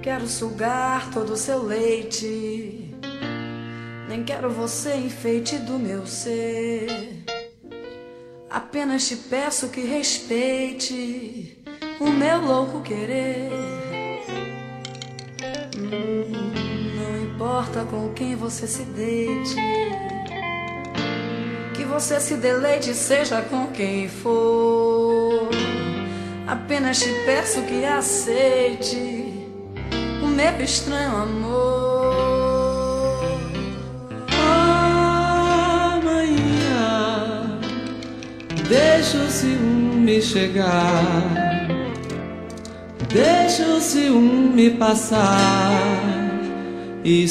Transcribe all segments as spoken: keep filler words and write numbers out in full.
quero sugar todo o seu leite, nem quero você enfeite do meu ser. Apenas te peço que respeite o meu louco querer. hum, Não importa com quem você se deite, que você se deleite seja com quem for. Apenas te peço que aceite o meu estranho amor. Amanhã deixa o ciúme chegar, deixa o ciúme passar e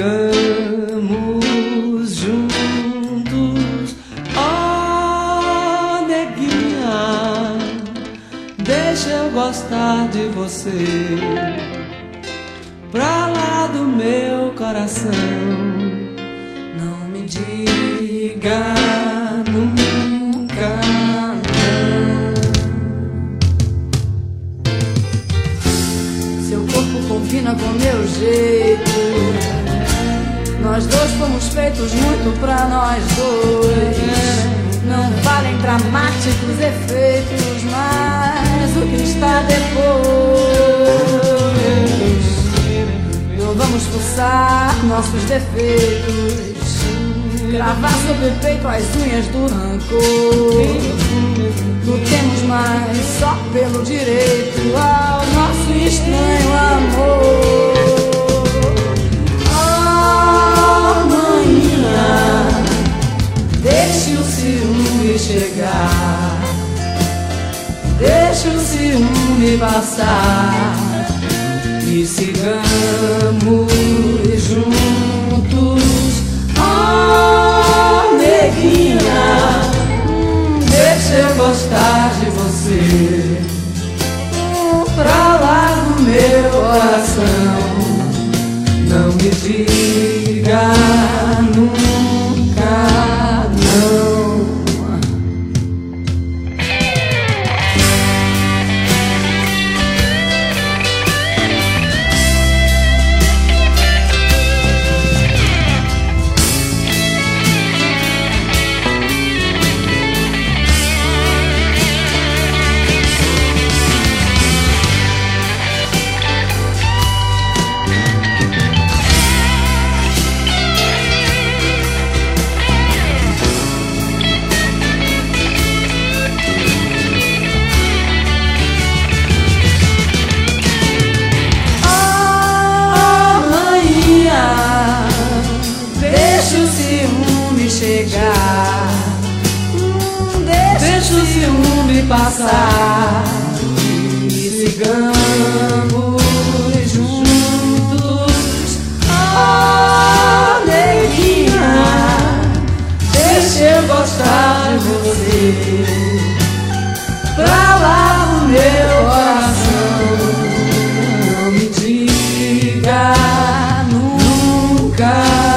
sigamos juntos. Oh, neguinha, deixa eu gostar de você, pra lá do meu coração. Não me diga nunca não. Seu corpo combina com meu jeito, nós dois fomos feitos muito pra nós dois. Não valem dramáticos efeitos, mas o que está depois. Não vamos forçar nossos defeitos, gravar sobre o peito as unhas do rancor. Lutemos mais só pelo direito ao nosso estranho amor. Amanhã deixe o ciúme chegar, deixe o ciúme passar e sigamos juntos. Oh, neguinha, deixa eu gostar de você, pra lá do meu coração. Não me diga nunca não. Chegar, hum, deixa, deixa o ciúme passar e sigamos juntos. Oh, neguinha, deixa eu gostar de você, pra lá do meu coração. Não me diga nunca